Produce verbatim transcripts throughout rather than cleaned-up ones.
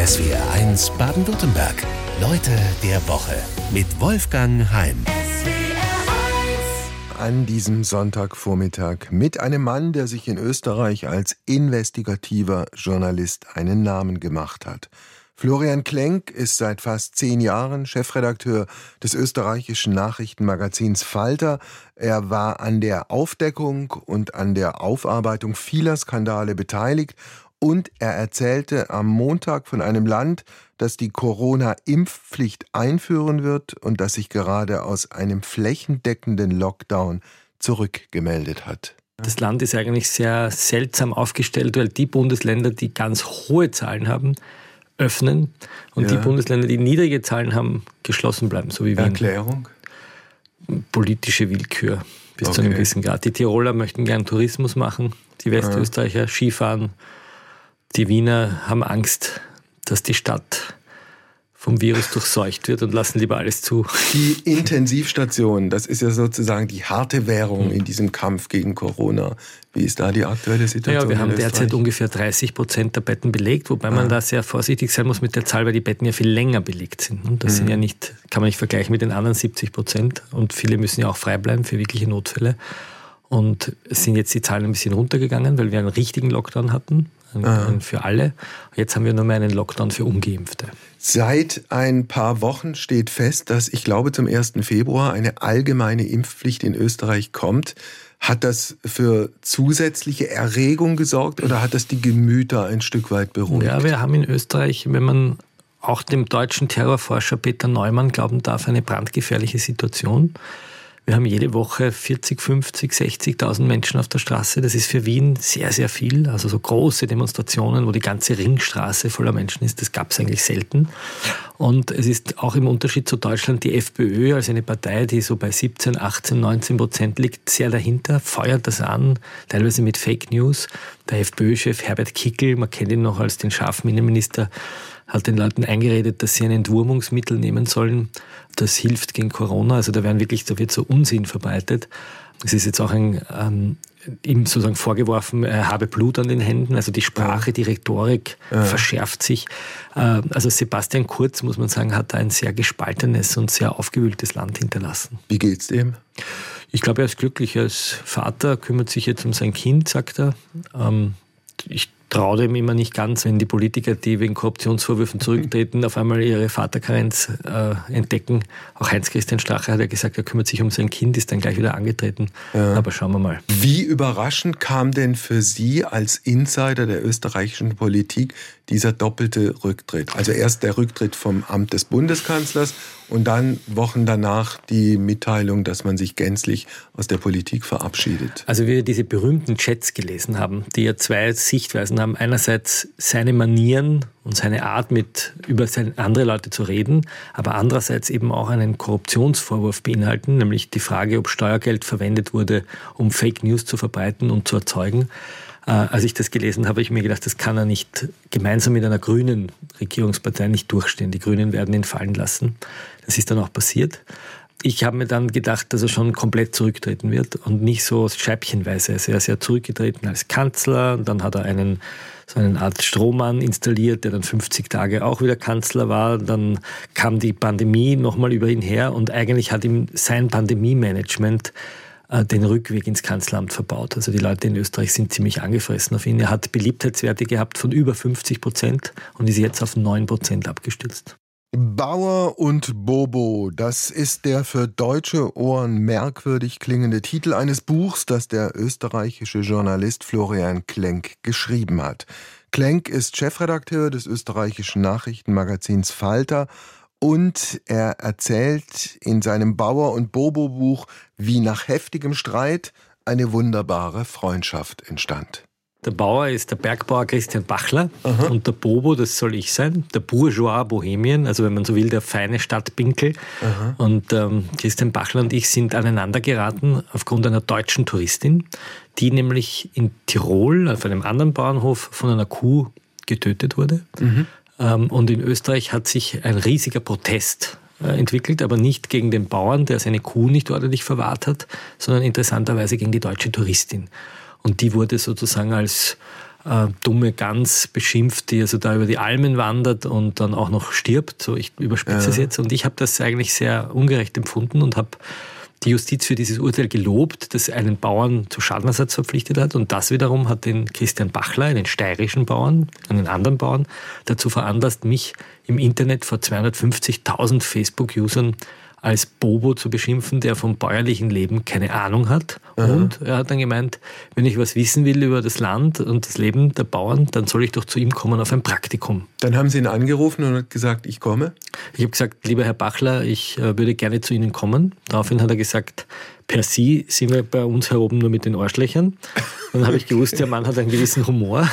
S W R eins Baden-Württemberg. Leute der Woche mit Wolfgang Heim. An diesem Sonntagvormittag mit einem Mann, der sich in Österreich als investigativer Journalist einen Namen gemacht hat. Florian Klenk ist seit fast zehn Jahren Chefredakteur des österreichischen Nachrichtenmagazins Falter. Er war an der Aufdeckung und an der Aufarbeitung vieler Skandale beteiligt und er erzählte am Montag von einem Land, das die Corona-Impfpflicht einführen wird und das sich gerade aus einem flächendeckenden Lockdown zurückgemeldet hat. Das Land ist eigentlich sehr seltsam aufgestellt, weil die Bundesländer, die ganz hohe Zahlen haben, öffnen und ja. die Bundesländer, die niedrige Zahlen haben, geschlossen bleiben, so wie Wien. Erklärung? Politische Willkür bis okay. zu einem gewissen Grad. Die Tiroler möchten gern Tourismus machen, die Westösterreicher ja. Skifahren, die Wiener haben Angst, dass die Stadt vom Virus durchseucht wird und lassen lieber alles zu. Die Intensivstation, das ist ja sozusagen die harte Währung in diesem Kampf gegen Corona. Wie ist da die aktuelle Situation? Ja, wir haben derzeit ungefähr dreißig Prozent der Betten belegt, wobei man ah. da sehr vorsichtig sein muss mit der Zahl, weil die Betten ja viel länger belegt sind. Und das mhm. sind ja nicht, kann man nicht vergleichen mit den anderen siebzig Prozent. Und viele müssen ja auch frei bleiben für wirkliche Notfälle. Und es sind jetzt die Zahlen ein bisschen runtergegangen, weil wir einen richtigen Lockdown hatten. Einen für alle. Jetzt haben wir nur mehr einen Lockdown für Ungeimpfte. Seit ein paar Wochen steht fest, dass ich glaube zum ersten Februar eine allgemeine Impfpflicht in Österreich kommt. Hat das für zusätzliche Erregung gesorgt oder hat das die Gemüter ein Stück weit beruhigt? Ja, wir haben in Österreich, wenn man auch dem deutschen Terrorforscher Peter Neumann glauben darf, eine brandgefährliche Situation. Wir haben jede Woche vierzig, fünfzig, sechzigtausend Menschen auf der Straße. Das ist für Wien sehr, sehr viel. Also so große Demonstrationen, wo die ganze Ringstraße voller Menschen ist, das gab es eigentlich selten. Und es ist auch im Unterschied zu Deutschland die FPÖ als eine Partei, die so bei siebzehn, achtzehn, neunzehn Prozent liegt, sehr dahinter, feuert das an, teilweise mit Fake News. Der FPÖ-Chef Herbert Kickl, man kennt ihn noch als den scharfen Innenminister, hat den Leuten eingeredet, dass sie ein Entwurmungsmittel nehmen sollen. Das hilft gegen Corona. Also da werden wirklich, da wird so Unsinn verbreitet. Es ist jetzt auch ein, ähm, ihm sozusagen vorgeworfen, er habe Blut an den Händen. Also die Sprache, die Rhetorik ja. verschärft sich. Äh, also Sebastian Kurz, muss man sagen, hat ein sehr gespaltenes und sehr aufgewühltes Land hinterlassen. Wie geht's dem? Ich glaube, er ist glücklich. Er ist Vater, kümmert sich jetzt um sein Kind, sagt er. Ähm, ich traue dem immer nicht ganz, wenn die Politiker, die wegen Korruptionsvorwürfen zurücktreten, auf einmal ihre Vaterkarenz äh, entdecken. Auch Heinz-Christian Strache hat ja gesagt, er kümmert sich um sein Kind, ist dann gleich wieder angetreten. Ja. Aber schauen wir mal. Wie überraschend kam denn für Sie als Insider der österreichischen Politik dieser doppelte Rücktritt? Also erst der Rücktritt vom Amt des Bundeskanzlers und dann Wochen danach die Mitteilung, dass man sich gänzlich aus der Politik verabschiedet. Also wie wir diese berühmten Chats gelesen haben, die ja zwei Sichtweisen haben. Einerseits seine Manieren und seine Art, mit über andere Leute zu reden, aber andererseits eben auch einen Korruptionsvorwurf beinhalten, nämlich die Frage, ob Steuergeld verwendet wurde, um Fake News zu verbreiten und zu erzeugen. Äh, als ich das gelesen habe, habe ich mir gedacht, das kann er nicht gemeinsam mit einer grünen Regierungspartei nicht durchstehen. Die Grünen werden ihn fallen lassen. Das ist dann auch passiert. Ich habe mir dann gedacht, dass er schon komplett zurücktreten wird und nicht so scheibchenweise. Also er ist ja zurückgetreten als Kanzler und dann hat er einen, so eine Art Strohmann installiert, der dann fünfzig Tage auch wieder Kanzler war. Dann kam die Pandemie nochmal über ihn her und eigentlich hat ihm sein Pandemie-Management äh, den Rückweg ins Kanzleramt verbaut. Also die Leute in Österreich sind ziemlich angefressen auf ihn. Er hat Beliebtheitswerte gehabt von über fünfzig Prozent und ist jetzt auf neun Prozent abgestürzt. Bauer und Bobo, das ist der für deutsche Ohren merkwürdig klingende Titel eines Buchs, das der österreichische Journalist Florian Klenk geschrieben hat. Klenk ist Chefredakteur des österreichischen Nachrichtenmagazins Falter und er erzählt in seinem Bauer und Bobo Buch, wie nach heftigem Streit eine wunderbare Freundschaft entstand. Der Bauer ist der Bergbauer Christian Bachler. Aha. Und der Bobo, das soll ich sein, der Bourgeois Bohemien, also wenn man so will, der feine Stadtpinkel. Aha. Und ähm, Christian Bachler und ich sind aneinander geraten aufgrund einer deutschen Touristin, die nämlich in Tirol auf einem anderen Bauernhof von einer Kuh getötet wurde. Mhm. Ähm, und in Österreich hat sich ein riesiger Protest äh, entwickelt, aber nicht gegen den Bauern, der seine Kuh nicht ordentlich verwahrt hat, sondern interessanterweise gegen die deutsche Touristin. Und die wurde sozusagen als äh, dumme Gans beschimpft, die also da über die Almen wandert und dann auch noch stirbt. So, ich überspitze es jetzt. Und ich habe das eigentlich sehr ungerecht empfunden und habe die Justiz für dieses Urteil gelobt, das einen Bauern zu Schadenersatz verpflichtet hat. Und das wiederum hat den Christian Bachler, einen steirischen Bauern, einen anderen Bauern, dazu veranlasst, mich im Internet vor zweihundertfünfzigtausend Facebook-Usern als Bobo zu beschimpfen, der vom bäuerlichen Leben keine Ahnung hat. Aha. Und er hat dann gemeint, wenn ich was wissen will über das Land und das Leben der Bauern, dann soll ich doch zu ihm kommen auf ein Praktikum. Dann haben Sie ihn angerufen und hat gesagt, ich komme? Ich habe gesagt, lieber Herr Bachler, ich äh, würde gerne zu Ihnen kommen. Daraufhin hat er gesagt, per Sie sind wir bei uns hier oben nur mit den Arschlöchern. Dann habe ich gewusst, der Mann hat einen gewissen Humor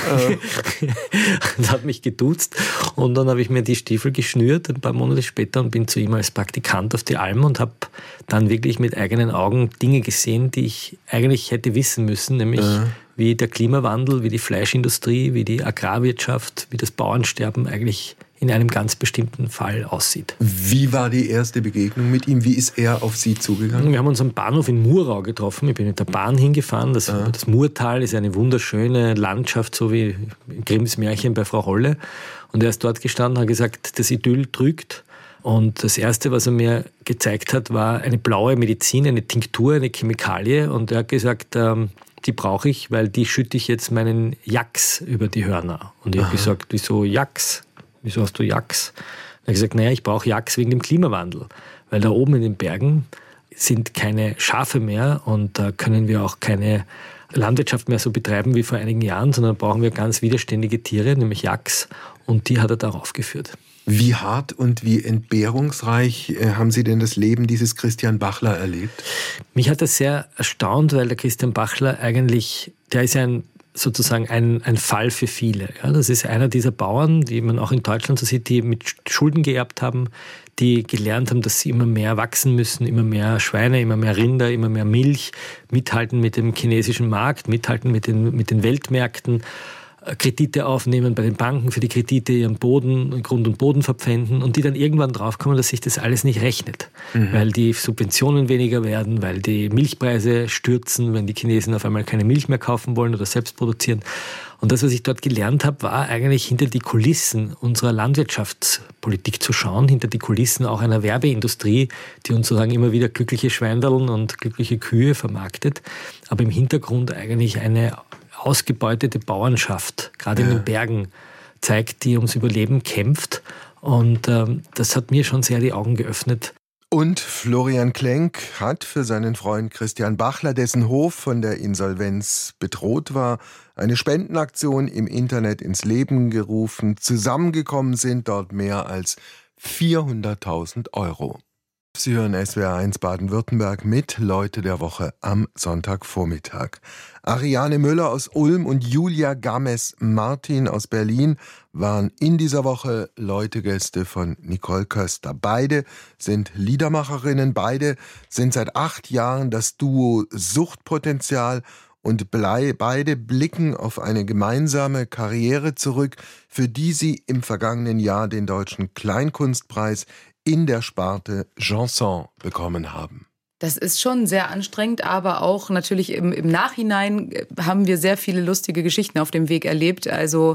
und hat mich geduzt. Und dann habe ich mir die Stiefel geschnürt ein paar Monate später und bin zu ihm als Praktikant auf die Alm und habe dann wirklich mit eigenen Augen Dinge gesehen, die ich eigentlich hätte wissen müssen, nämlich ja. wie der Klimawandel, wie die Fleischindustrie, wie die Agrarwirtschaft, wie das Bauernsterben eigentlich in einem ganz bestimmten Fall aussieht. Wie war die erste Begegnung mit ihm? Wie ist er auf Sie zugegangen? Wir haben uns am Bahnhof in Murau getroffen. Ich bin mit der Bahn hingefahren. Das, ah. das Murtal ist eine wunderschöne Landschaft, so wie Grimms Märchen bei Frau Holle. Und er ist dort gestanden und hat gesagt, das Idyll trügt. Und das Erste, was er mir gezeigt hat, war eine blaue Medizin, eine Tinktur, eine Chemikalie. Und er hat gesagt, ähm, die brauche ich, weil die schütte ich jetzt meinen Jacks über die Hörner. Und ich habe gesagt, wieso Jacks? Wieso hast du Jacks? Dann habe ich gesagt, naja, ich brauche Jacks wegen dem Klimawandel. Weil da oben in den Bergen sind keine Schafe mehr und da können wir auch keine Landwirtschaft mehr so betreiben wie vor einigen Jahren, sondern brauchen wir ganz widerständige Tiere, nämlich Jacks. Und die hat er darauf geführt. Wie hart und wie entbehrungsreich haben Sie denn das Leben dieses Christian Bachler erlebt? Mich hat das sehr erstaunt, weil der Christian Bachler eigentlich, der ist ja ein sozusagen ein, ein Fall für viele. Ja, das ist einer dieser Bauern, die man auch in Deutschland so sieht, die mit Schulden geerbt haben, die gelernt haben, dass sie immer mehr wachsen müssen, immer mehr Schweine, immer mehr Rinder, immer mehr Milch, mithalten mit dem chinesischen Markt, mithalten mit den, mit den Weltmärkten, Kredite aufnehmen bei den Banken für die Kredite, ihren Boden, Grund und Boden verpfänden und die dann irgendwann draufkommen, dass sich das alles nicht rechnet. Mhm. Weil die Subventionen weniger werden, weil die Milchpreise stürzen, wenn die Chinesen auf einmal keine Milch mehr kaufen wollen oder selbst produzieren. Und das, was ich dort gelernt habe, war eigentlich hinter die Kulissen unserer Landwirtschaftspolitik zu schauen, hinter die Kulissen auch einer Werbeindustrie, die uns sozusagen immer wieder glückliche Schweindeln und glückliche Kühe vermarktet, aber im Hintergrund eigentlich eine ausgebeutete Bauernschaft, gerade ja. in den Bergen, zeigt, die ums Überleben kämpft. Und ähm, das hat mir schon sehr die Augen geöffnet. Und Florian Klenk hat für seinen Freund Christian Bachler, dessen Hof von der Insolvenz bedroht war, eine Spendenaktion im Internet ins Leben gerufen. Zusammengekommen sind dort mehr als vierhunderttausend Euro. Sie hören S W R eins Baden-Württemberg mit Leute der Woche am Sonntagvormittag. Ariane Müller aus Ulm und Julia Games-Martin aus Berlin waren in dieser Woche Leutegäste von Nicole Köster. Beide sind Liedermacherinnen, beide sind seit acht Jahren das Duo Suchtpotenzial und beide blicken auf eine gemeinsame Karriere zurück, für die sie im vergangenen Jahr den Deutschen Kleinkunstpreis in der Sparte Chanson bekommen haben. Das ist schon sehr anstrengend, aber auch natürlich im, im Nachhinein haben wir sehr viele lustige Geschichten auf dem Weg erlebt. Also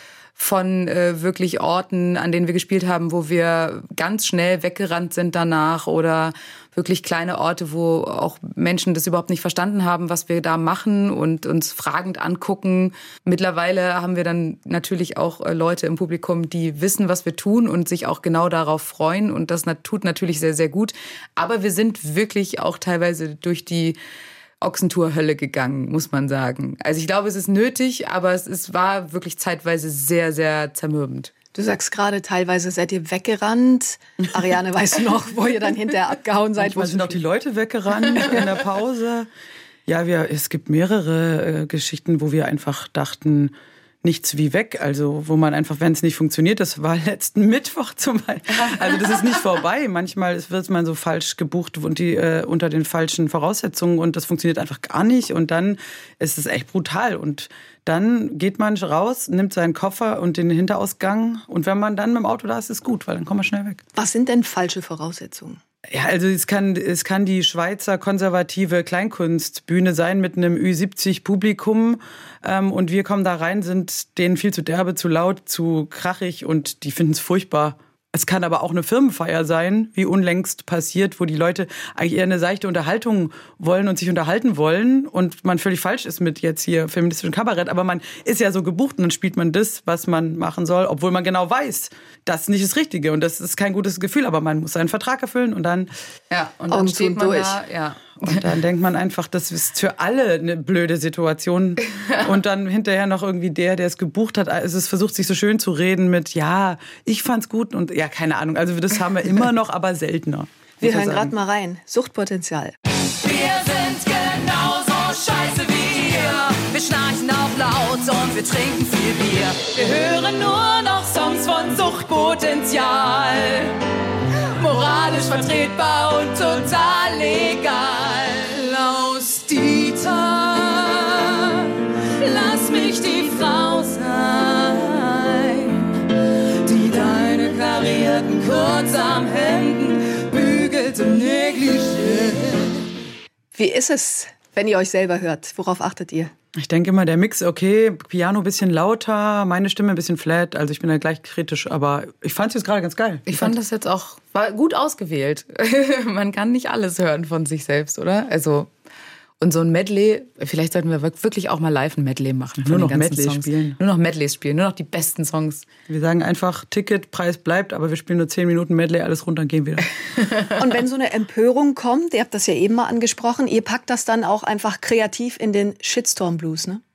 von äh, wirklich Orten, an denen wir gespielt haben, wo wir ganz schnell weggerannt sind danach oder wirklich kleine Orte, wo auch Menschen das überhaupt nicht verstanden haben, was wir da machen und uns fragend angucken. Mittlerweile haben wir dann natürlich auch äh, Leute im Publikum, die wissen, was wir tun und sich auch genau darauf freuen und das tut natürlich sehr, sehr gut. Aber wir sind wirklich auch teilweise durch die Ochsentour-Hölle gegangen, muss man sagen. Also ich glaube, es ist nötig, aber es ist, war wirklich zeitweise sehr, sehr zermürbend. Du sagst gerade, teilweise seid ihr weggerannt. Ariane, weißt du noch, wo ihr dann hinterher abgehauen seid? Manchmal sind auch die Leute weggerannt in der Pause. Ja, wir, es gibt mehrere äh, Geschichten, wo wir einfach dachten, nichts wie weg. Also wo man einfach, wenn es nicht funktioniert, das war letzten Mittwoch zum Beispiel. Also das ist nicht vorbei. Manchmal wird man so falsch gebucht und die äh, unter den falschen Voraussetzungen und das funktioniert einfach gar nicht. Und dann ist es echt brutal. Und dann geht man raus, nimmt seinen Koffer und den Hinterausgang. Und wenn man dann mit dem Auto da ist, ist gut, weil dann kommt man schnell weg. Was sind denn falsche Voraussetzungen? Ja, also es kann, es kann die Schweizer konservative Kleinkunstbühne sein mit einem Ü siebzig Publikum ähm, und wir kommen da rein, sind denen viel zu derbe, zu laut, zu krachig und die finden es furchtbar. Es kann aber auch eine Firmenfeier sein, wie unlängst passiert, wo die Leute eigentlich eher eine seichte Unterhaltung wollen und sich unterhalten wollen und man völlig falsch ist mit jetzt hier feministischem Kabarett, aber man ist ja so gebucht und dann spielt man das, was man machen soll, obwohl man genau weiß, das ist nicht das Richtige und das ist kein gutes Gefühl, aber man muss seinen Vertrag erfüllen und dann ja, und dann steht man durch. Da, ja. Und dann denkt man einfach, das ist für alle eine blöde Situation. Und dann hinterher noch irgendwie der, der es gebucht hat, also es versucht sich so schön zu reden mit, ja, ich fand's gut und ja, keine Ahnung. Also das haben wir immer noch, aber seltener. Wir hören gerade mal rein. Suchtpotenzial. Wir sind genauso scheiße wie ihr. Wir schnarchen auch laut und wir trinken viel Bier. Wir hören nur noch Songs von Suchtpotenzial. Moralisch vertretbar und total legal. Klaus Dieter, lass mich die Frau sein, die deine karierten Kurzarmhemden bügelt und negligiert. Wie ist es, wenn ihr euch selber hört? Worauf achtet ihr? Ich denke immer, der Mix, okay, Piano ein bisschen lauter, meine Stimme ein bisschen flat, also ich bin da gleich kritisch, aber ich fand es jetzt gerade ganz geil. Ich, ich fand das jetzt auch, war gut ausgewählt. Man kann nicht alles hören von sich selbst, oder? Also, und so ein Medley, vielleicht sollten wir wirklich auch mal live ein Medley machen. Nur noch Medleys spielen. Nur noch Medleys spielen, nur noch die besten Songs. Wir sagen einfach, Ticketpreis bleibt, aber wir spielen nur zehn Minuten Medley, alles runter und gehen wieder. Und wenn so eine Empörung kommt, ihr habt das ja eben mal angesprochen, ihr packt das dann auch einfach kreativ in den Shitstorm-Blues, ne?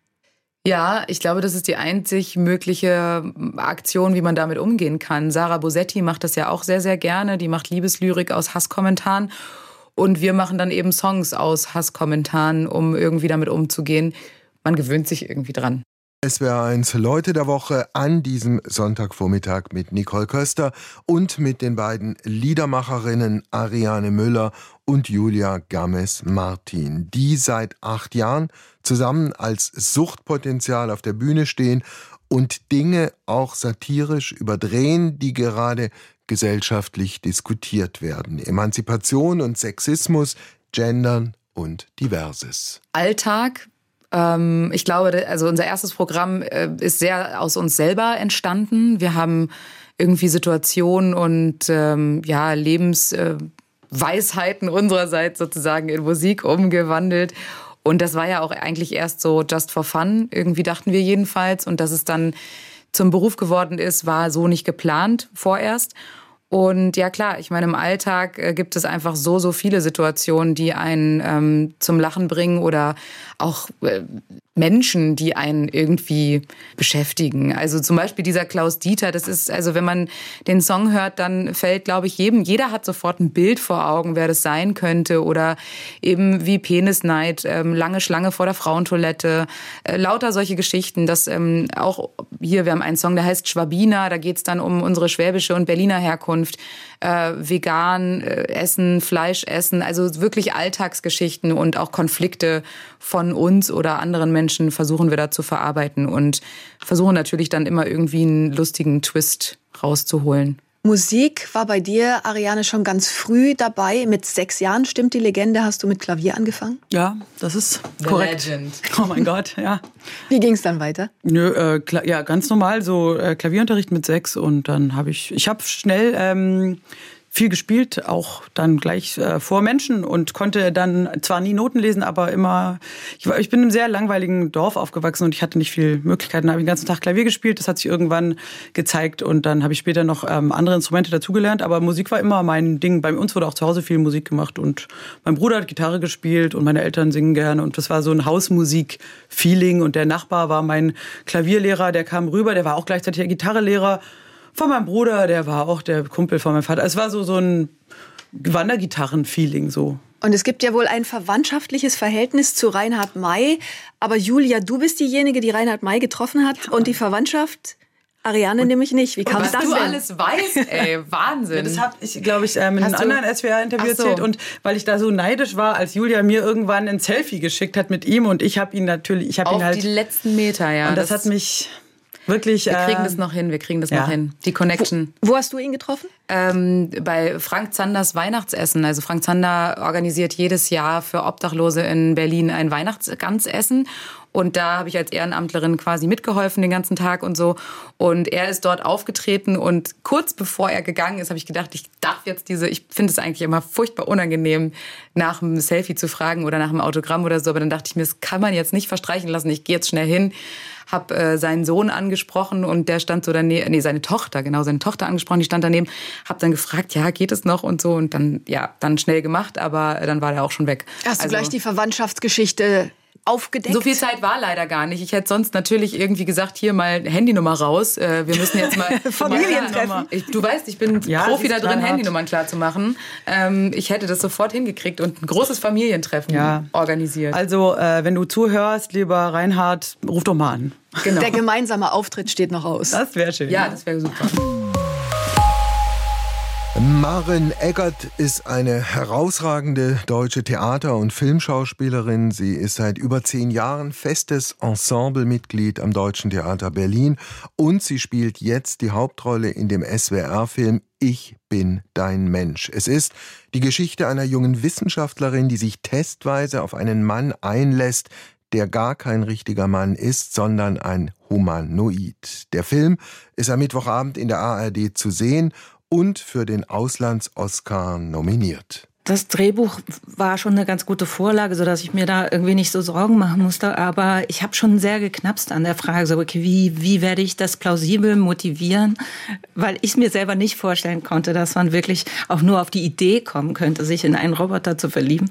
Ja, ich glaube, das ist die einzig mögliche Aktion, wie man damit umgehen kann. Sarah Bosetti macht das ja auch sehr, sehr gerne. Die macht Liebeslyrik aus Hasskommentaren. Und wir machen dann eben Songs aus Hasskommentaren, um irgendwie damit umzugehen. Man gewöhnt sich irgendwie dran. S W R eins Leute der Woche an diesem Sonntagvormittag mit Nicole Köster und mit den beiden Liedermacherinnen Ariane Müller und Julia Games-Martin, die seit acht Jahren zusammen als Suchtpotenzial auf der Bühne stehen und Dinge auch satirisch überdrehen, die gerade gesellschaftlich diskutiert werden. Emanzipation und Sexismus, Gendern und Diverses. Alltag. Ähm, ich glaube, also unser erstes Programm äh, ist sehr aus uns selber entstanden. Wir haben irgendwie Situationen und ähm, ja, Lebensweisheiten äh, unsererseits sozusagen in Musik umgewandelt. Und das war ja auch eigentlich erst so just for fun. Irgendwie dachten wir jedenfalls. Und dass es dann zum Beruf geworden ist, war so nicht geplant vorerst. Und ja klar, ich meine, im Alltag äh, gibt es einfach so, so viele Situationen, die einen ähm, zum Lachen bringen oder auch äh, Menschen, die einen irgendwie beschäftigen. Also zum Beispiel dieser Klaus Dieter, das ist, also wenn man den Song hört, dann fällt, glaube ich, jedem, jeder hat sofort ein Bild vor Augen, wer das sein könnte. Oder eben wie Penisneid, ähm, lange Schlange vor der Frauentoilette, äh, lauter solche Geschichten. Das ähm, auch hier, wir haben einen Song, der heißt Schwabiner, da geht es dann um unsere schwäbische und Berliner Herkunft. Äh, vegan äh, essen, Fleisch essen, also wirklich Alltagsgeschichten und auch Konflikte von uns oder anderen Menschen versuchen wir da zu verarbeiten und versuchen natürlich dann immer irgendwie einen lustigen Twist rauszuholen. Musik war bei dir, Ariane, schon ganz früh dabei. Mit sechs Jahren, stimmt die Legende, hast du mit Klavier angefangen? Ja, das ist The korrekt. Legend. Oh mein Gott, ja. Wie ging es dann weiter? Nö, äh, Kla- ja, ganz normal, so äh, Klavierunterricht mit sechs und dann habe ich, ich habe schnell ähm, viel gespielt, auch dann gleich äh, vor Menschen und konnte dann zwar nie Noten lesen, aber immer, ich, war, ich bin in einem sehr langweiligen Dorf aufgewachsen und ich hatte nicht viel Möglichkeiten, da habe ich den ganzen Tag Klavier gespielt, das hat sich irgendwann gezeigt und dann habe ich später noch ähm, andere Instrumente dazugelernt, aber Musik war immer mein Ding. Bei uns wurde auch zu Hause viel Musik gemacht und mein Bruder hat Gitarre gespielt und meine Eltern singen gerne und das war so ein Hausmusik-Feeling und der Nachbar war mein Klavierlehrer, der kam rüber, der war auch gleichzeitig der Gitarrelehrer von meinem Bruder, der war auch der Kumpel von meinem Vater. Es war so, so ein Wandergitarren-Feeling so. Und es gibt ja wohl ein verwandtschaftliches Verhältnis zu Reinhard May. Aber Julia, du bist diejenige, die Reinhard May getroffen hat. Ja. Und die Verwandtschaft, Ariane, nämlich nicht. Wie kam es das denn? Was du denn? alles weißt, ey, Wahnsinn. Ja, das habe ich, glaube ich, ähm, in einem anderen S W R-Interview so. erzählt. Und weil ich da so neidisch war, als Julia mir irgendwann ein Selfie geschickt hat mit ihm. Und ich habe ihn natürlich, ich habe ihn halt... Auf die letzten Meter, ja. Und das, das hat mich... Wirklich. Wir kriegen äh, das noch hin, wir kriegen das ja. noch hin. Die Connection. Wo, wo hast du ihn getroffen? Ähm, bei Frank Zanders Weihnachtsessen. Also Frank Zander organisiert jedes Jahr für Obdachlose in Berlin ein Weihnachtsgansessen. Und da habe ich als Ehrenamtlerin quasi mitgeholfen den ganzen Tag und so. Und er ist dort aufgetreten und kurz bevor er gegangen ist, habe ich gedacht, ich darf jetzt diese, ich finde es eigentlich immer furchtbar unangenehm, nach einem Selfie zu fragen oder nach einem Autogramm oder so. Aber dann dachte ich mir, das kann man jetzt nicht verstreichen lassen. Ich gehe jetzt schnell hin, habe äh, seinen Sohn angesprochen und der stand so daneben, nee, seine Tochter, genau, seine Tochter angesprochen, die stand daneben. Habe dann gefragt, ja, geht es noch und so. Und dann, ja, dann schnell gemacht, aber dann war der auch schon weg. Hast du also, gleich die Verwandtschaftsgeschichte aufgedeckt? So viel Zeit war leider gar nicht. Ich hätte sonst natürlich irgendwie gesagt, hier mal Handynummer raus. Äh, wir müssen jetzt mal... Familientreffen. Ich, du weißt, ich bin Ja, Profi das da ist drin, knallhart. Handynummern klar zu machen. Ähm, ich hätte das sofort hingekriegt und ein großes Familientreffen Ja. organisiert. Also, äh, wenn du zuhörst, lieber Reinhard, ruf doch mal an. Genau. Der gemeinsame Auftritt steht noch aus. Das wäre schön. Ja, das wäre super. Maren Eggert ist eine herausragende deutsche Theater- und Filmschauspielerin. Sie ist seit über zehn Jahren festes Ensemblemitglied am Deutschen Theater Berlin und sie spielt jetzt die Hauptrolle in dem S W R-Film Ich bin dein Mensch. Es ist die Geschichte einer jungen Wissenschaftlerin, die sich testweise auf einen Mann einlässt, der gar kein richtiger Mann ist, sondern ein Humanoid. Der Film ist am Mittwochabend in der A R D zu sehen und für den Auslands-Oscar nominiert. Das Drehbuch war schon eine ganz gute Vorlage, sodass ich mir da irgendwie nicht so Sorgen machen musste. Aber ich habe schon sehr geknapst an der Frage, so, okay, wie, wie werde ich das plausibel motivieren? Weil ich mir selber nicht vorstellen konnte, dass man wirklich auch nur auf die Idee kommen könnte, sich in einen Roboter zu verlieben.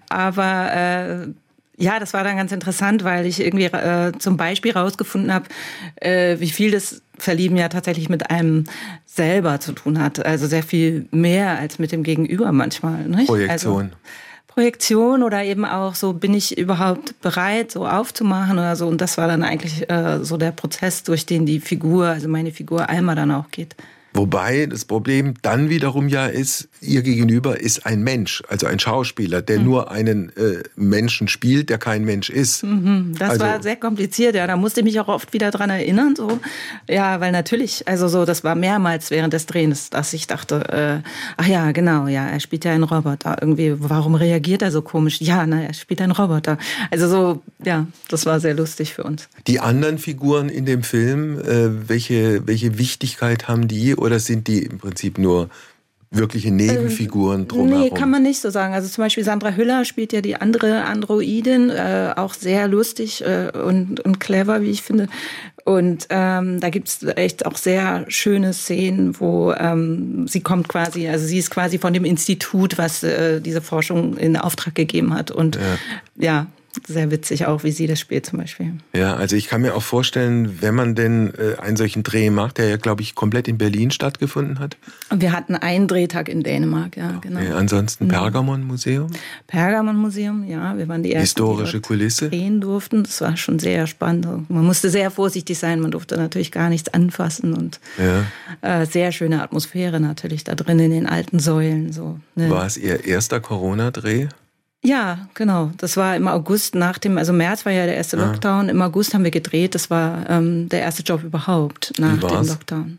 Aber äh, ja, das war dann ganz interessant, weil ich irgendwie äh, zum Beispiel rausgefunden habe, äh, wie viel das Verlieben ja tatsächlich mit einem selber zu tun hat. Also sehr viel mehr als mit dem Gegenüber manchmal. Nicht? Projektion. Also, Projektion oder eben auch so, bin ich überhaupt bereit, so aufzumachen oder so. Und das war dann eigentlich äh, so der Prozess, durch den die Figur, also meine Figur Alma dann auch geht. Wobei das Problem dann wiederum ja ist, ihr Gegenüber ist ein Mensch, also ein Schauspieler, der mhm. nur einen äh, Menschen spielt, der kein Mensch ist. Mhm, das also, war sehr kompliziert, ja. Da musste ich mich auch oft wieder dran erinnern, so. Ja, weil natürlich, also so, das war mehrmals während des Drehens, dass ich dachte, äh, ach ja, genau, ja, er spielt ja einen Roboter. Irgendwie, warum reagiert er so komisch? Ja, na, er spielt einen Roboter. Also so, ja, das war sehr lustig für uns. Die anderen Figuren in dem Film, äh, welche, welche Wichtigkeit haben die? Oder sind die im Prinzip nur wirkliche Nebenfiguren drumherum? Nee, kann man nicht so sagen. Also zum Beispiel Sandra Hüller spielt ja die andere Androidin, äh, auch sehr lustig äh, und, und clever, wie ich finde. Und ähm, da gibt's echt auch sehr schöne Szenen, wo ähm, sie kommt quasi, also sie ist quasi von dem Institut, was äh, diese Forschung in Auftrag gegeben hat. Und ja, ja sehr witzig auch, wie sie das spielt zum Beispiel. Ja, also ich kann mir auch vorstellen, wenn man denn äh, einen solchen Dreh macht, der ja, glaube ich, komplett in Berlin stattgefunden hat. Und wir hatten einen Drehtag in Dänemark, ja, genau. Okay, ansonsten Pergamon-Museum? Pergamon-Museum, ja, wir waren die ersten, historische die Kulisse drehen durften. Das war schon sehr spannend. Man musste sehr vorsichtig sein, man durfte natürlich gar nichts anfassen und ja. äh, sehr schöne Atmosphäre natürlich da drin in den alten Säulen. So, ne? War es Ihr erster Corona-Dreh? Ja, genau. Das war im August nach dem, also März war ja der erste Lockdown. Im August haben wir gedreht. Das war ähm, der erste Job überhaupt nach dem Lockdown.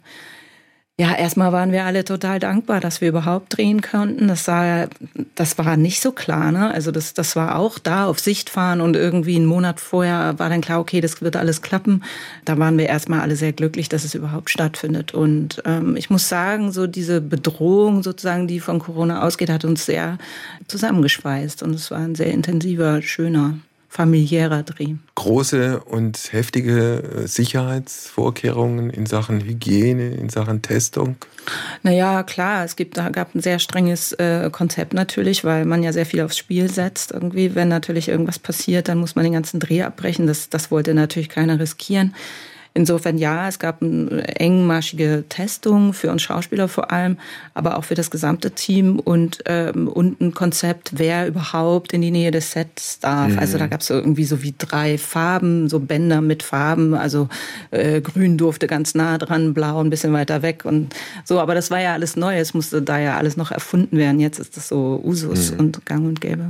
Ja, erstmal waren wir alle total dankbar, dass wir überhaupt drehen konnten. Das war, das war nicht so klar, ne? Also das, das war auch da auf Sicht fahren und irgendwie einen Monat vorher war dann klar, okay, das wird alles klappen. Da waren wir erstmal alle sehr glücklich, dass es überhaupt stattfindet. Und ähm, ich muss sagen, so diese Bedrohung sozusagen, die von Corona ausgeht, hat uns sehr zusammengeschweißt. Und es war ein sehr intensiver, schöner, familiärer Dreh. Große und heftige Sicherheitsvorkehrungen in Sachen Hygiene, in Sachen Testung? Naja, klar, es gibt, da gab ein sehr strenges äh, Konzept natürlich, weil man ja sehr viel aufs Spiel setzt. Irgendwie, wenn natürlich irgendwas passiert, dann muss man den ganzen Dreh abbrechen. Das, das wollte natürlich keiner riskieren. Insofern ja, es gab eine engmaschige Testung für uns Schauspieler vor allem, aber auch für das gesamte Team und, ähm, und ein Konzept, wer überhaupt in die Nähe des Sets darf. Mhm. Also da gab es so irgendwie so wie drei Farben, so Bänder mit Farben. Also äh, grün durfte ganz nah dran, blau ein bisschen weiter weg und so. Aber das war ja alles neu, es musste da ja alles noch erfunden werden. Jetzt ist das so Usus mhm. und gang und gäbe.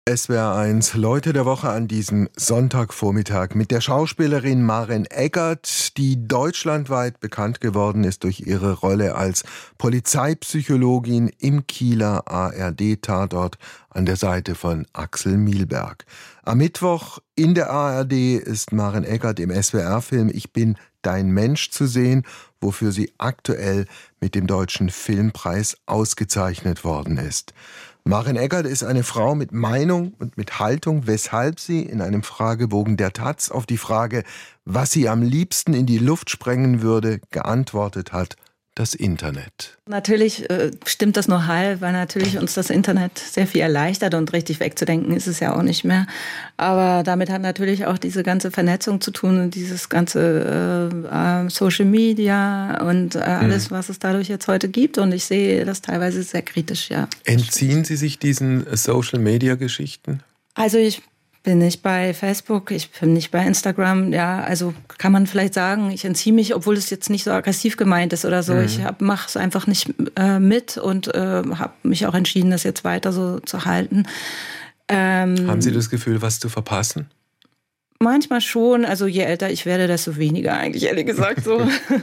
S W R eins Leute der Woche an diesem Sonntagvormittag mit der Schauspielerin Maren Eggert, die deutschlandweit bekannt geworden ist durch ihre Rolle als Polizeipsychologin im Kieler A R D-Tatort an der Seite von Axel Milberg. Am Mittwoch in der A R D ist Maren Eggert im S W R-Film Ich bin dein Mensch zu sehen, wofür sie aktuell mit dem Deutschen Filmpreis ausgezeichnet worden ist. Maren Eggert ist eine Frau mit Meinung und mit Haltung, weshalb sie in einem Fragebogen der Taz auf die Frage, was sie am liebsten in die Luft sprengen würde, geantwortet hat: das Internet. Natürlich äh, stimmt das nur halb, weil natürlich uns das Internet sehr viel erleichtert und richtig wegzudenken ist es ja auch nicht mehr. Aber damit hat natürlich auch diese ganze Vernetzung zu tun und dieses ganze äh, äh, Social Media und äh, alles, mhm. was es dadurch jetzt heute gibt. Und ich sehe das teilweise sehr kritisch, ja. Entziehen Sie sich diesen Social Media Geschichten? Also ich bin nicht bei Facebook, ich bin nicht bei Instagram. Ja, also kann man vielleicht sagen, ich entziehe mich, obwohl es jetzt nicht so aggressiv gemeint ist oder so. Mhm. Ich mache es einfach nicht äh, mit und äh, habe mich auch entschieden, das jetzt weiter so zu halten. Ähm, Haben Sie das Gefühl, was zu verpassen? Manchmal schon. Also je älter ich werde, desto weniger eigentlich, ehrlich gesagt so.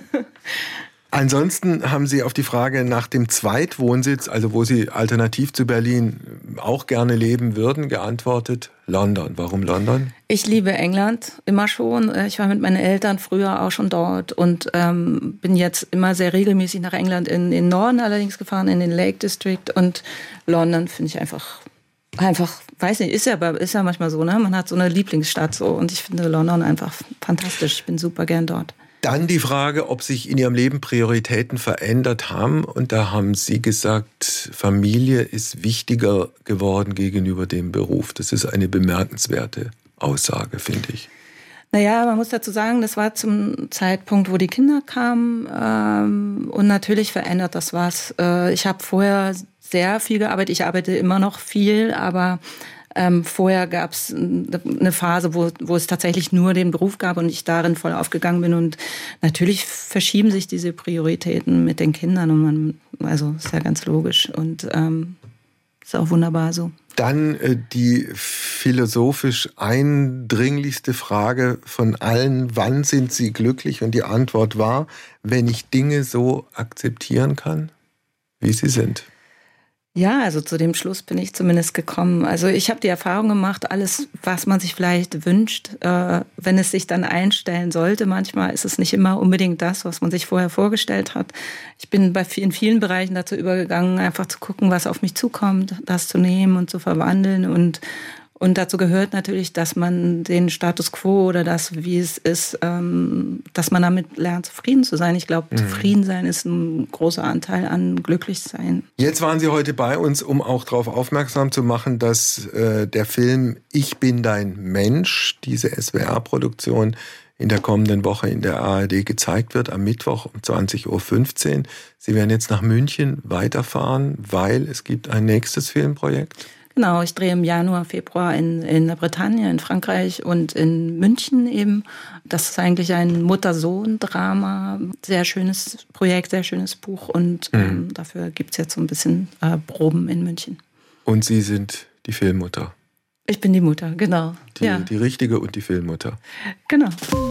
Ansonsten haben Sie auf die Frage nach dem Zweitwohnsitz, also wo Sie alternativ zu Berlin auch gerne leben würden, geantwortet: London. Warum London? Ich liebe England, immer schon. Ich war mit meinen Eltern früher auch schon dort und ähm, bin jetzt immer sehr regelmäßig nach England in den Norden allerdings gefahren, in den Lake District. Und London finde ich einfach, einfach, weiß nicht, ist ja, ist ja manchmal so, ne? Man hat so eine Lieblingsstadt so und ich finde London einfach fantastisch. Ich bin super gern dort. Dann die Frage, ob sich in Ihrem Leben Prioritäten verändert haben. Und da haben Sie gesagt, Familie ist wichtiger geworden gegenüber dem Beruf. Das ist eine bemerkenswerte Aussage, finde ich. Naja, man muss dazu sagen, das war zum Zeitpunkt, wo die Kinder kamen. Ähm, und natürlich verändert das was. Äh, ich habe vorher sehr viel gearbeitet. Ich arbeite immer noch viel, aber Ähm, vorher gab es eine Phase, wo, wo es tatsächlich nur den Beruf gab und ich darin voll aufgegangen bin. Und natürlich verschieben sich diese Prioritäten mit den Kindern. Und man, also ist ja ganz logisch und ähm, ist auch wunderbar so. Dann äh, die philosophisch eindringlichste Frage von allen: Wann sind Sie glücklich? Und die Antwort war: wenn ich Dinge so akzeptieren kann, wie sie sind. Ja, also zu dem Schluss bin ich zumindest gekommen. Also ich habe die Erfahrung gemacht, alles, was man sich vielleicht wünscht, äh, wenn es sich dann einstellen sollte, manchmal ist es nicht immer unbedingt das, was man sich vorher vorgestellt hat. Ich bin bei in vielen Bereichen dazu übergegangen, einfach zu gucken, was auf mich zukommt, das zu nehmen und zu verwandeln. Und, und dazu gehört natürlich, dass man den Status quo oder das, wie es ist, ähm, dass man damit lernt, zufrieden zu sein. Ich glaube, mhm. zufrieden sein ist ein großer Anteil an glücklich sein. Jetzt waren Sie heute bei uns, um auch darauf aufmerksam zu machen, dass äh, der Film Ich bin dein Mensch, diese S W R-Produktion, in der kommenden Woche in der A R D gezeigt wird, am Mittwoch um zwanzig Uhr fünfzehn. Sie werden jetzt nach München weiterfahren, weil es gibt ein nächstes Filmprojekt. Genau, ich drehe im Januar, Februar in, in der Bretagne, in Frankreich und in München eben. Das ist eigentlich ein Mutter-Sohn-Drama. Sehr schönes Projekt, sehr schönes Buch und mhm. ähm, dafür gibt es jetzt so ein bisschen äh, Proben in München. Und Sie sind die Filmmutter? Ich bin die Mutter, genau. Die, ja. die richtige und die Filmmutter. Genau.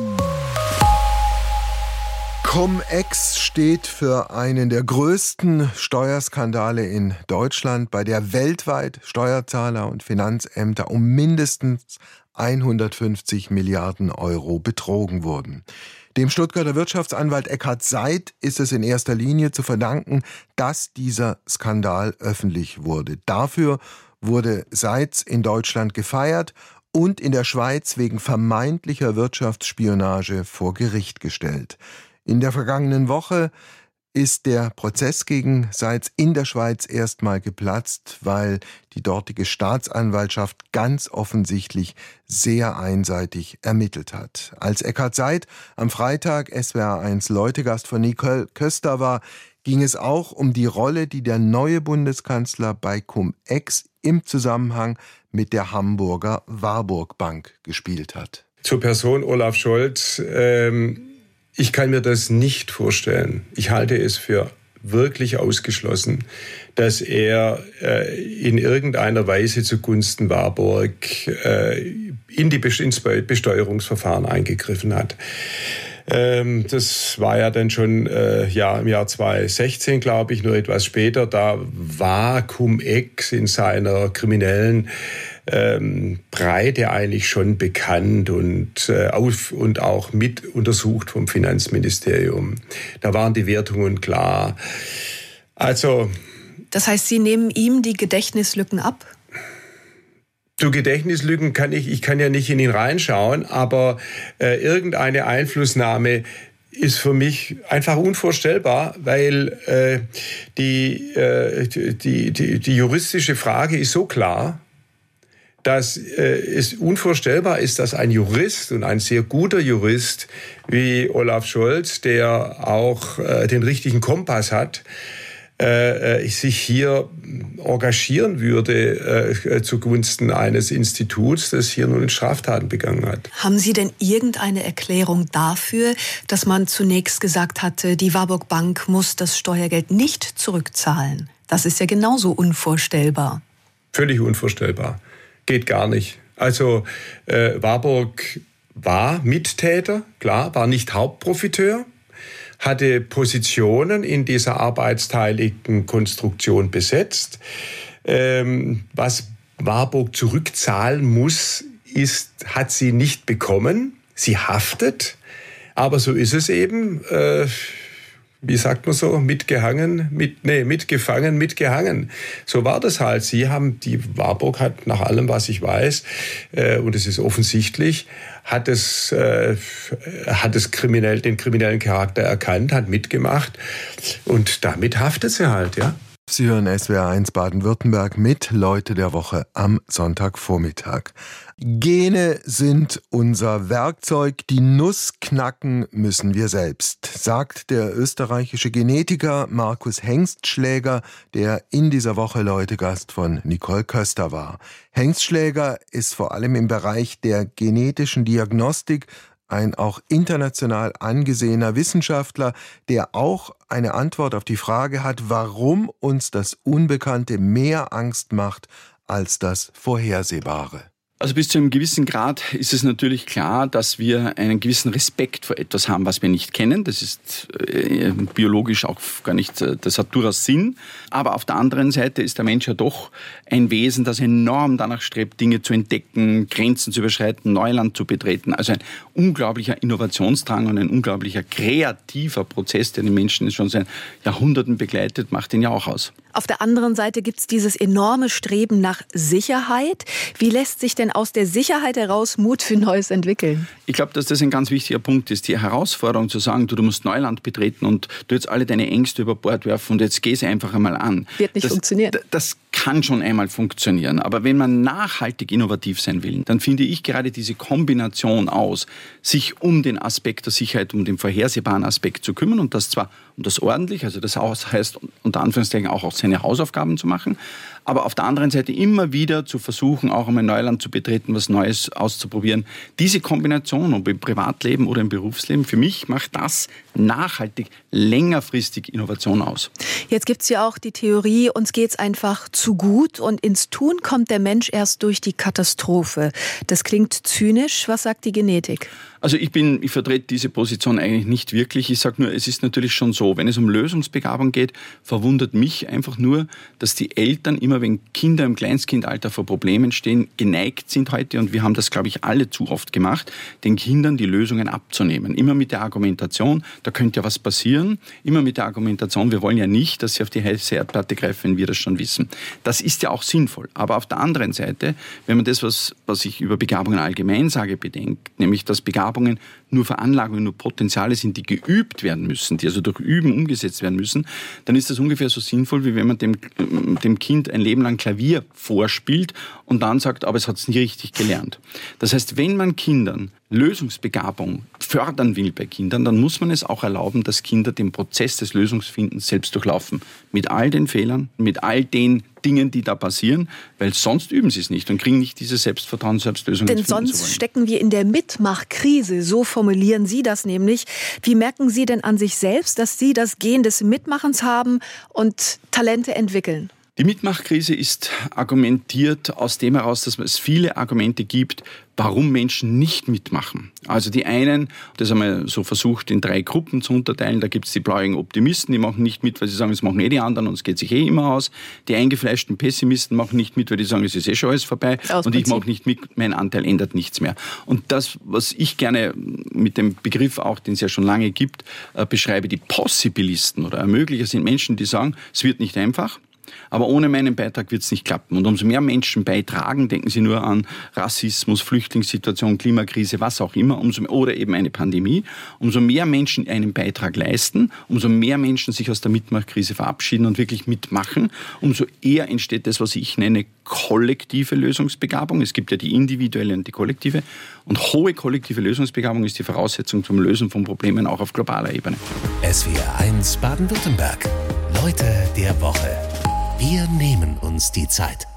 Cum-Ex steht für einen der größten Steuerskandale in Deutschland, bei der weltweit Steuerzahler und Finanzämter um mindestens hundertfünfzig Milliarden Euro betrogen wurden. Dem Stuttgarter Wirtschaftsanwalt Eckhard Seid ist es in erster Linie zu verdanken, dass dieser Skandal öffentlich wurde. Dafür wurde Seitz in Deutschland gefeiert und in der Schweiz wegen vermeintlicher Wirtschaftsspionage vor Gericht gestellt. In der vergangenen Woche ist der Prozess gegen Seitz in der Schweiz erstmal geplatzt, weil die dortige Staatsanwaltschaft ganz offensichtlich sehr einseitig ermittelt hat. Als Eckhard Seid am Freitag S W R eins Leutegast von Nicole Köster war, ging es auch um die Rolle, die der neue Bundeskanzler bei Cum-Ex im Zusammenhang mit der Hamburger Warburg Bank gespielt hat. Zur Person Olaf Scholz. Ähm Ich kann mir das nicht vorstellen. Ich halte es für wirklich ausgeschlossen, dass er äh, in irgendeiner Weise zugunsten Warburg äh, in die Be- ins Besteuerungsverfahren eingegriffen hat. Ähm, das war ja dann schon äh, ja, im Jahr zweitausendsechzehn, glaube ich, nur etwas später. Da war Cum-Ex in seiner kriminellen ähm, Breite eigentlich schon bekannt und, äh, auf, und auch mit untersucht vom Finanzministerium. Da waren die Wertungen klar. Also, das heißt, Sie nehmen ihm die Gedächtnislücken ab? Zu Gedächtnislücken kann ich, ich kann ja nicht in ihn reinschauen, aber äh, irgendeine Einflussnahme ist für mich einfach unvorstellbar, weil äh, die, äh, die, die, die juristische Frage ist so klar, dass äh, es unvorstellbar ist, dass ein Jurist und ein sehr guter Jurist wie Olaf Scholz, der auch äh, den richtigen Kompass hat, Äh, sich hier engagieren würde äh, zugunsten eines Instituts, das hier nun Straftaten begangen hat. Haben Sie denn irgendeine Erklärung dafür, dass man zunächst gesagt hatte, die Warburg Bank muss das Steuergeld nicht zurückzahlen? Das ist ja genauso unvorstellbar. Völlig unvorstellbar. Geht gar nicht. Also äh, Warburg war Mittäter, klar, war nicht Hauptprofiteur, hatte Positionen in dieser arbeitsteiligen Konstruktion besetzt. Ähm, was Warburg zurückzahlen muss, ist, hat sie nicht bekommen. Sie haftet, aber so ist es eben. Äh, wie sagt man so, mitgehangen, mit, nee, mitgefangen, mitgehangen. So war das halt. Sie haben, die Warburg hat nach allem, was ich weiß, äh, und es ist offensichtlich, hat es, äh, hat es kriminell, den kriminellen Charakter erkannt, hat mitgemacht und damit haftet sie halt, ja. Sie hören S W R eins Baden-Württemberg mit Leute der Woche am Sonntagvormittag. Gene sind unser Werkzeug, die Nuss knacken müssen wir selbst, sagt der österreichische Genetiker Markus Hengstschläger, der in dieser Woche Leute-Gast von Nicole Köster war. Hengstschläger ist vor allem im Bereich der genetischen Diagnostik ein auch international angesehener Wissenschaftler, der auch eine Antwort auf die Frage hat, warum uns das Unbekannte mehr Angst macht als das Vorhersehbare. Also bis zu einem gewissen Grad ist es natürlich klar, dass wir einen gewissen Respekt vor etwas haben, was wir nicht kennen. Das ist äh, biologisch auch gar nicht, das hat durchaus Sinn. Aber auf der anderen Seite ist der Mensch ja doch ein Wesen, das enorm danach strebt, Dinge zu entdecken, Grenzen zu überschreiten, Neuland zu betreten. Also ein unglaublicher Innovationsdrang und ein unglaublicher kreativer Prozess, der den Menschen schon seit Jahrhunderten begleitet, macht ihn ja auch aus. Auf der anderen Seite gibt es dieses enorme Streben nach Sicherheit. Wie lässt sich denn aus der Sicherheit heraus Mut für Neues entwickeln? Ich glaube, dass das ein ganz wichtiger Punkt ist. Die Herausforderung zu sagen, du, du musst Neuland betreten und du jetzt alle deine Ängste über Bord werfen und jetzt geh sie einfach einmal an. Wird nicht das, funktionieren. D- das kann schon einmal funktionieren. Aber wenn man nachhaltig innovativ sein will, dann finde ich gerade diese Kombination aus, sich um den Aspekt der Sicherheit, um den vorhersehbaren Aspekt zu kümmern und das zwar um das ordentlich, also das heißt unter Anführungszeichen auch, auch seine Hausaufgaben zu machen, aber auf der anderen Seite immer wieder zu versuchen, auch einmal Neuland zu betreten, was Neues auszuprobieren. Diese Kombination, ob im Privatleben oder im Berufsleben, für mich macht das nachhaltig, längerfristig Innovation aus. Jetzt gibt es ja auch die Theorie, uns geht's einfach zu gut und ins Tun kommt der Mensch erst durch die Katastrophe. Das klingt zynisch. Was sagt die Genetik? Also ich bin, ich vertrete diese Position eigentlich nicht wirklich. Ich sage nur, es ist natürlich schon so, wenn es um Lösungsbegabung geht, verwundert mich einfach nur, dass die Eltern immer, wenn Kinder im Kleinstkindalter vor Problemen stehen, geneigt sind heute, und wir haben das, glaube ich, alle zu oft gemacht, den Kindern die Lösungen abzunehmen. Immer mit der Argumentation, da könnte ja was passieren. Immer mit der Argumentation, wir wollen ja nicht, dass sie auf die heiße Erdplatte greifen, wenn wir das schon wissen. Das ist ja auch sinnvoll. Aber auf der anderen Seite, wenn man das, was, was ich über Begabungen allgemein sage, bedenkt, nämlich dass Begabungen nur Veranlagungen, nur Potenziale sind, die geübt werden müssen, die also durch Üben umgesetzt werden müssen, dann ist das ungefähr so sinnvoll, wie wenn man dem, dem Kind ein Leben lang Klavier vorspielt und dann sagt, aber es hat es nie richtig gelernt. Das heißt, wenn man Kindern Lösungsbegabung fördern will bei Kindern, dann muss man es auch erlauben, dass Kinder den Prozess des Lösungsfindens selbst durchlaufen. Mit all den Fehlern, mit all den Dingen, die da passieren, weil sonst üben sie es nicht und kriegen nicht dieses Selbstvertrauen, Selbstlösungen Denn finden zu wollen. sonst stecken wir in der Mitmachkrise, so formuliert formulieren Sie das nämlich. Wie merken Sie denn an sich selbst, dass Sie das Gen des Mitmachens haben und Talente entwickeln? Die Mitmachkrise ist argumentiert aus dem heraus, dass es viele Argumente gibt, warum Menschen nicht mitmachen. Also die einen, das haben wir so versucht in drei Gruppen zu unterteilen, da gibt es die blauäugigen Optimisten, die machen nicht mit, weil sie sagen, es machen eh die anderen und es geht sich eh immer aus. Die eingefleischten Pessimisten machen nicht mit, weil die sagen, es ist eh schon alles vorbei und ich mache nicht mit, mein Anteil ändert nichts mehr. Und das, was ich gerne mit dem Begriff auch, den es ja schon lange gibt, äh, beschreibe, die Possibilisten oder Ermöglicher sind Menschen, die sagen, es wird nicht einfach, aber ohne meinen Beitrag wird es nicht klappen. Und umso mehr Menschen beitragen, denken Sie nur an Rassismus, Flüchtlingssituation, Klimakrise, was auch immer, umso, oder eben eine Pandemie, umso mehr Menschen einen Beitrag leisten, umso mehr Menschen sich aus der Mitmachkrise verabschieden und wirklich mitmachen, umso eher entsteht das, was ich nenne, kollektive Lösungsbegabung. Es gibt ja die individuelle und die kollektive. Und hohe kollektive Lösungsbegabung ist die Voraussetzung zum Lösen von Problemen auch auf globaler Ebene. S W R eins Baden-Württemberg. Leute der Woche. Wir nehmen uns die Zeit.